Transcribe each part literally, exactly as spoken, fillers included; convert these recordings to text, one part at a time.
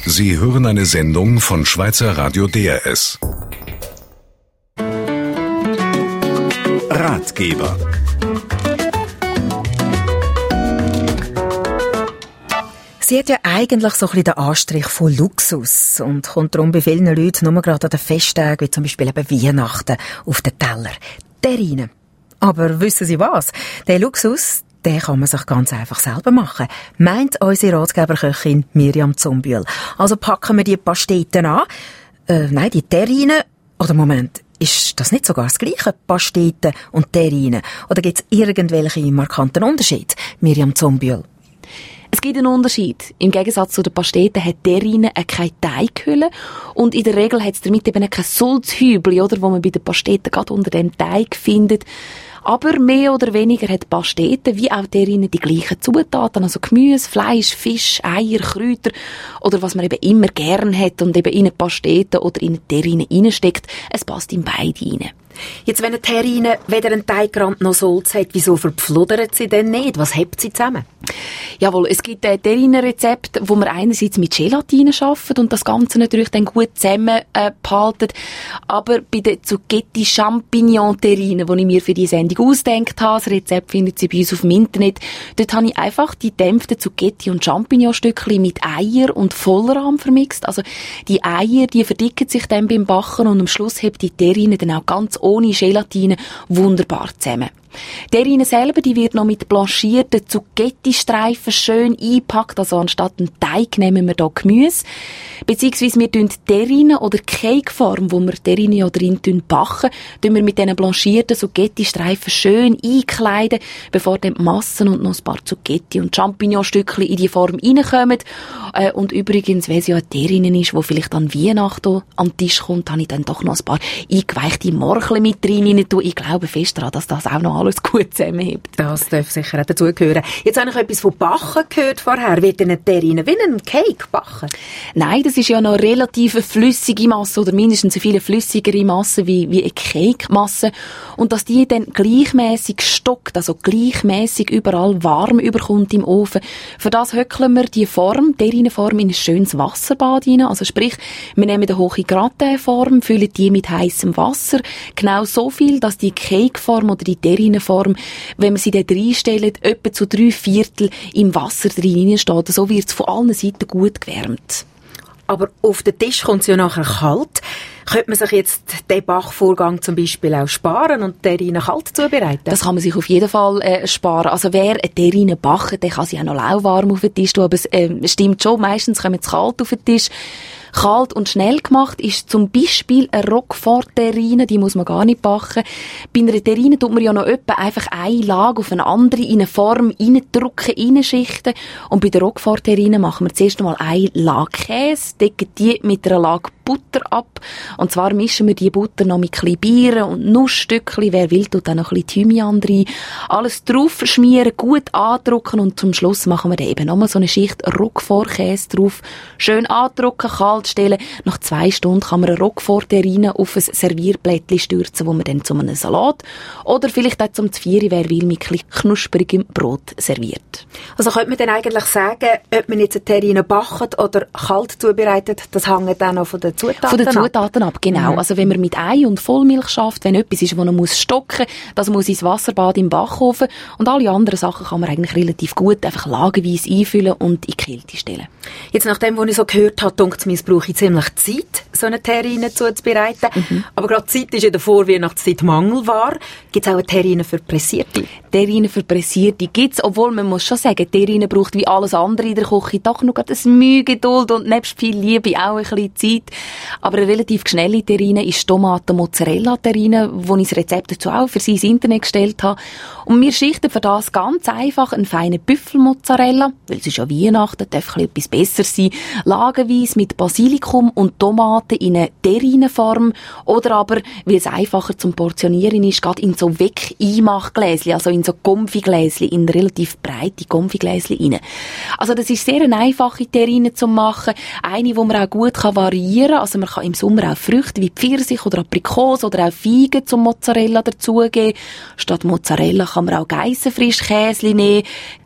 Sie hören eine Sendung von Schweizer Radio D R S. Ratgeber. Sie hat ja eigentlich so ein bisschen den Anstrich von Luxus und kommt darum bei vielen Leuten nur gerade an den Festtagen, wie zum Beispiel eben Weihnachten, auf den Teller. Terrine. Aber wissen Sie was? Der Luxus, den kann man sich ganz einfach selber machen, meint unsere Ratgeberköchin Miriam Zumbühl. Also packen wir die Pasteten an. Äh, nein, die Terrine. Oder Moment, ist das nicht sogar das Gleiche, Pasteten und Terrine? Oder gibt es irgendwelche markanten Unterschiede, Miriam Zumbühl? Es gibt einen Unterschied. Im Gegensatz zu den Pasteten hat Terrine keine Teighülle und in der Regel hat es damit eben kein Sulzhübli, oder, wo man bei den Pasteten gerade unter dem Teig findet. Aber mehr oder weniger hat Pasteten wie auch Terrine die gleichen Zutaten, also Gemüse, Fleisch, Fisch, Eier, Kräuter oder was man eben immer gern hat und eben in eine Pastete oder in eine Terrine reinsteckt. Es passt in beide rein. Jetzt, wenn eine Terrine weder einen Teigrand noch Sulz hat, wieso verpfludert sie denn nicht? Was hebt sie zusammen? Jawohl, es gibt ein Terrine-Rezept, wo man einerseits mit Gelatine arbeitet und das Ganze natürlich dann gut zusammen äh, behaltet. Aber bei der Zucchetti-Champignon-Terrine, die ich mir für die Sendung ausgedacht habe, das Rezept findet Sie bei uns auf dem Internet, dort habe ich einfach die dämpften Zucchetti- und Champignon-Stückchen mit Eier und Vollrahm vermixt. Also die Eier, die verdicken sich dann beim Backen und am Schluss hebt die Terrine dann auch ganz ohne Gelatine wunderbar zusammen. Die Terrine selber, die wird noch mit blanchierten Zucchetti-Streifen schön eingepackt, also anstatt einen Teig nehmen wir hier Gemüse. Beziehungsweise wir tun die Terrine oder Cakeform, wo wir Terrine ja drin backen, tun wir mit diesen blanchierten Zucchetti-Streifen schön einkleiden, bevor dann die Massen und noch ein paar Zucchetti- und Champignon-Stückchen in die Form reinkommen. Äh, und übrigens, wenn es ja eine Terrine ist, die vielleicht an Weihnachten an den Tisch kommt, habe ich dann doch noch ein paar eingeweichte Morcheln mit drin. Ich glaube fest daran, dass das auch noch alles gut zusammenhebt. Das darf sicher auch dazugehören. Jetzt habe ich etwas von Backen gehört vorher. Wird eine Terrine wie ein Cake backen? Nein, das ist ja noch relativ eine flüssige Masse oder mindestens eine viel flüssigere Masse wie, wie eine Cake-Masse. Und dass die dann gleichmäßig stockt, also gleichmäßig überall warm überkommt im Ofen. Für das höckeln wir die Form, die Terrineform, in ein schönes Wasserbad rein. Also sprich, wir nehmen eine hohe Gratin-Form, füllen die mit heißem Wasser. Genau so viel, dass die Cake-Form oder die Terrineform, wenn wir sie dort reinstellen, etwa zu drei Viertel im Wasser drin steht. So wird es von allen Seiten gut gewärmt. Aber auf den Tisch kommt es ja nachher kalt. Könnte man sich jetzt den Backvorgang zum Beispiel auch sparen und die Terrine kalt zubereiten? Das kann man sich auf jeden Fall äh, sparen. Also wer eine Terrine backt, der kann sie auch noch lauwarm auf den Tisch tun. Aber es äh, stimmt schon, meistens kommen sie kalt auf den Tisch. Kalt und schnell gemacht ist zum Beispiel eine Roquefort-Terrine, die muss man gar nicht backen. Bei einer Terrine tut man ja noch etwa einfach eine Lage auf eine andere in eine Form reindrücken, reinschichten. Und bei der Roquefort-Terrine machen wir zuerst einmal eine Lage Käse, decken die mit einer Lage Butter ab. Und zwar mischen wir die Butter noch mit ein bisschen Bieren und Nussstückchen. Wer will, tut dann noch ein bisschen Thymian rein. Alles drauf schmieren, gut andrücken und zum Schluss machen wir dann eben nochmal so eine Schicht Roquefort-Käse drauf. Schön andrücken, kalt stellen. Nach zwei Stunden kann man eine Roquefort-Terrine auf ein Servierblättchen stürzen, wo man dann zu einem Salat oder vielleicht auch zum Zvieri, wer will, mit ein bisschen knusprigem Brot serviert. Also könnte man dann eigentlich sagen, ob man jetzt eine Terrine backt oder kalt zubereitet, das hängt dann auch von den Zutaten ab? Von den Zutaten ab, genau. Mhm. Also wenn man mit Ei und Vollmilch schafft, wenn etwas ist, wo man muss stocken, das muss ins Wasserbad im Backofen und alle anderen Sachen kann man eigentlich relativ gut einfach lagenweise einfüllen und in die Kälte stellen. Jetzt nach dem, was ich so gehört habe, denke ich mir, es brauche ich ziemlich Zeit, so eine Terrine zuzubereiten. Mhm. Aber gerade Zeit ist in der Vorweihnachtszeit Mangelware. Gibt es auch eine Terrine für Pressierte? Terrine für Pressierte gibt es, obwohl man muss schon sagen, Terrine braucht wie alles andere in der Küche doch noch ein Mühe Geduld und nebst viel Liebe auch ein bisschen Zeit. Aber eine relativ schnelle Terrine ist Tomaten-Mozzarella-Terrine, wo ich das Rezept dazu auch für Sie ins Internet gestellt habe. Und wir schichten für das ganz einfach einen feinen Büffelmozzarella, weil es ist ja Weihnachten, darf etwas besser sein, lagenweise mit Basilikum und Tomaten in eine Terrineform oder aber, weil es einfacher zum Portionieren ist, gerade in so Weg-Einmachgläschen, also in so Konfigläschen, in relativ breite Konfigläschen rein. Also das ist sehr eine einfache Terrine zu machen, eine, die man auch gut kann variieren kann. Also man kann im Sommer auch Früchte wie Pfirsich oder Aprikose oder auch Feigen zum Mozzarella dazugeben. Statt Mozzarella kann man auch Geissenfrischkäse nehmen.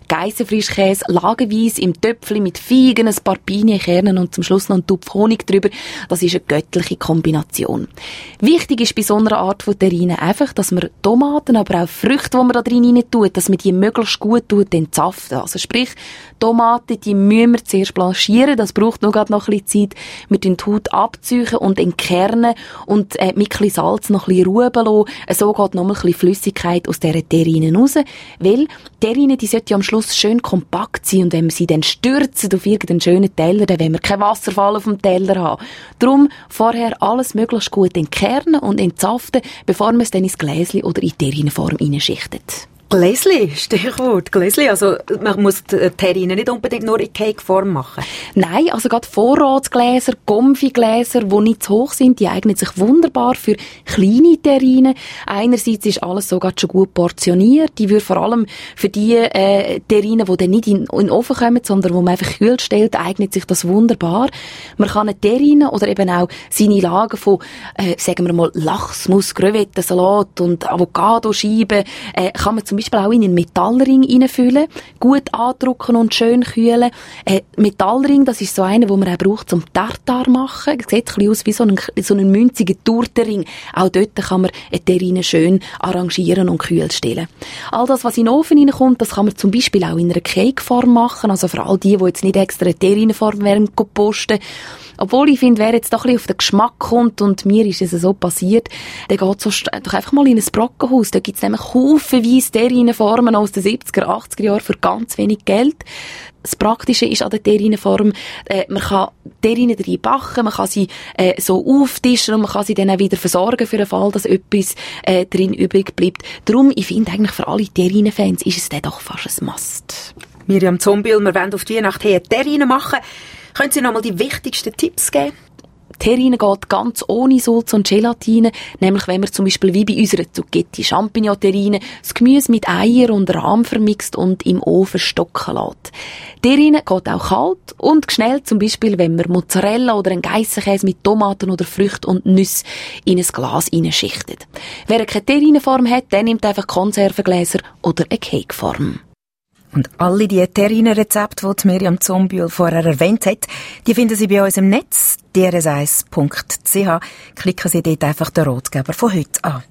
Geissenfrischkäse, lagenweise im Töpfchen mit Feigen, ein paar Pinienkernen und zum Schluss noch ein Tupf Honig drüber. Das ist eine göttliche Kombination. Wichtig ist bei so einer Art von Terrine einfach, dass man Tomaten, aber auch Früchte, die man da drin rein tut, dass man die möglichst gut tut, entzaften. Also sprich, Tomaten, die müssen wir zuerst blanchieren, das braucht noch gerade noch ein bisschen Zeit. Wir tun die Haut abziehen und entkernen und äh, mit ein bisschen Salz noch ein bisschen ruhen lassen. So geht noch mal ein bisschen Flüssigkeit aus dieser Terrine raus, weil Terrine, die sollte ja am Schluss schön kompakt sein und wenn wir sie dann stürzen auf irgendeinen schönen Teller, dann wollen wir keinen Wasserfall auf dem Teller haben. Darum vorher alles möglichst gut entkernen und entzaften, bevor man es dann ins Gläschen oder in die Terrineform hineinschichtet. Gläsli, Stichwort Gläsli. Also man muss die Terrine nicht unbedingt nur in Cakeform machen. Nein, also gerade Vorratsgläser, Konfigläser, die nicht zu hoch sind, die eignen sich wunderbar für kleine Terrine. Einerseits ist alles so gerade schon gut portioniert. Die würde vor allem für die äh, Terrine, die dann nicht in, in den Ofen kommen, sondern wo man einfach kühl stellt, eignet sich das wunderbar. Man kann eine Terrine oder eben auch seine Lagen von, äh, sagen wir mal, Lachsmus, Crevettensalat und Avocadoscheiben, äh, kann man zum Zum Beispiel auch in einen Metallring reinfüllen, gut andrücken und schön kühlen. Äh, Metallring, das ist so einer, den man auch braucht zum Tartar machen. Sieht ein bisschen aus wie so ein, so ein münziger Tortenring. Auch dort kann man eine Terrine schön arrangieren und kühl stellen. All das, was in den Ofen reinkommt, das kann man zum Beispiel auch in einer Cakeform machen. Also für all die, die jetzt nicht extra eine Terrineform werden posten. Obwohl ich finde, wer jetzt doch ein bisschen auf den Geschmack kommt, und mir ist es so passiert, der geht so doch einfach mal in ein Brockenhaus. Da gibt es nämlich haufenweise Terrineformen aus den siebziger, achtziger Jahren für ganz wenig Geld. Das Praktische ist an der Terrineform, äh, man kann Terrine drin backen, man kann sie äh, so auftischen und man kann sie dann auch wieder versorgen für den Fall, dass etwas äh, drin übrig bleibt. Darum, ich finde eigentlich für alle Terrine-Fans ist es dann doch fast ein Must. Miriam Zumbiel, wir wollen auf die Weihnacht her Terrine machen. Können Sie noch mal die wichtigsten Tipps geben? Terrine geht ganz ohne Salz und Gelatine, nämlich wenn man zum Beispiel wie bei unserer Zucchetti Champignon-Terrine das Gemüse mit Eier und Rahm vermixt und im Ofen stocken lässt. Terrine geht auch kalt und geschnellt, zum Beispiel wenn man Mozzarella oder einen Geissenkäse mit Tomaten oder Früchten und Nüsse in ein Glas hineinschichtet. Wer keine Terrineform hat, der nimmt einfach Konservengläser oder eine Cakeform. Und alle die Terrine-Rezepte, die Miriam Zumbiel vorher erwähnt hat, die finden Sie bei uns im Netz, d r s eins punkt c h. Klicken Sie dort einfach den Ratgeber von heute an.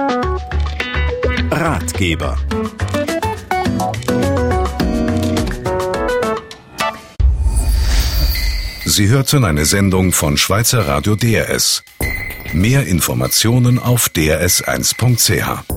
Ratgeber. Sie hörten eine Sendung von Schweizer Radio D R S. Mehr Informationen auf d r s eins punkt c h.